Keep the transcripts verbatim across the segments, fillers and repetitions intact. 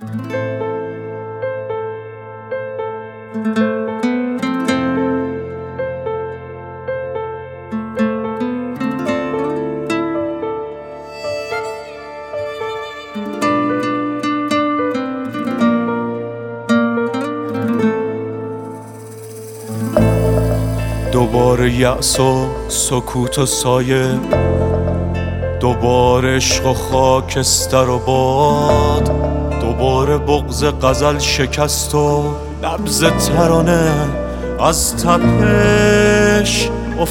دوباره یأس و سکوت و سایه، دوباره عشق و خاکستر و باد، دوباره بغض غزل شکست و نبض ترانه از تپش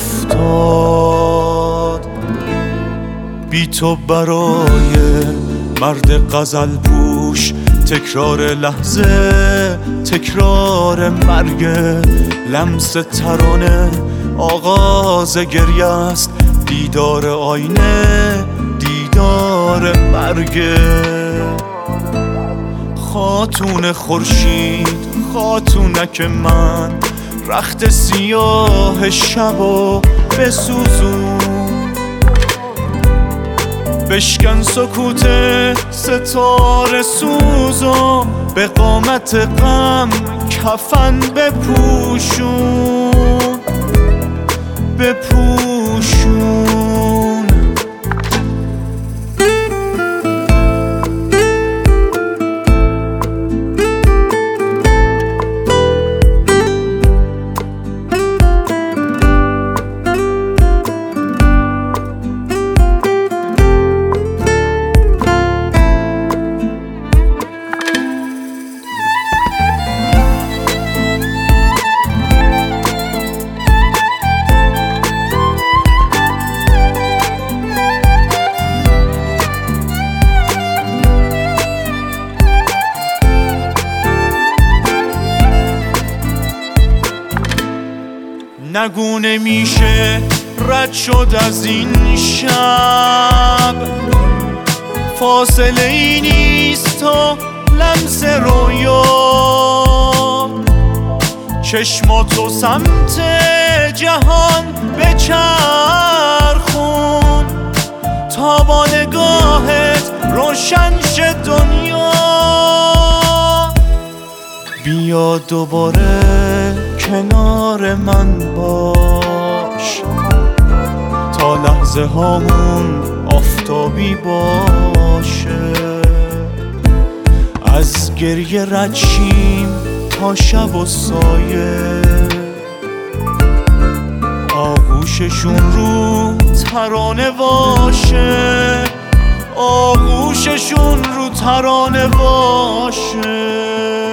افتاد. بی تو برای مرد غزل پوش تکرار لحظه، تکرار مرگ، لمس ترانه آغاز گریه است، دیدار آینه، دیدار مرگ. خاتون خورشید، خاتونک من، رخت سیاه شب و بسوزون، بشکن سکوت ستاره سوزو، به قامت غم کفن بپوشون، بپوشون. نگو نمیشه رد شد از این شب، فاصله ای نیست تا لمس رویا، چشماتو سمت جهان بچرخون تا با نگاهت روشن شه دنیا. بیا دوباره کنار من باش تا لحظه هامون آفتابی باشه، از گریه رد شیم تا شب و سایه، آغوششون رو ترانه باشه، آغوششون رو ترانه باشه.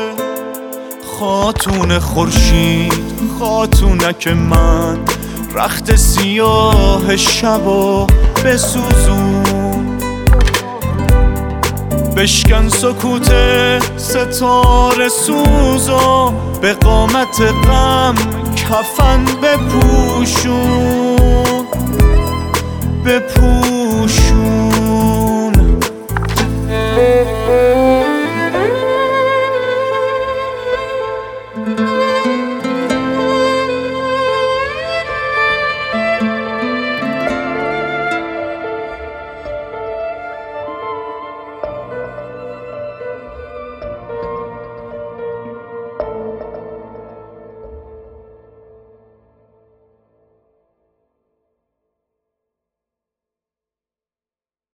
خاتون خورشید، خاتونک من، رخت سیاه شب و بسوزون، بشکن سکوت ستاره سوزو، به قامت غم کفن بپوشون، بپوشون.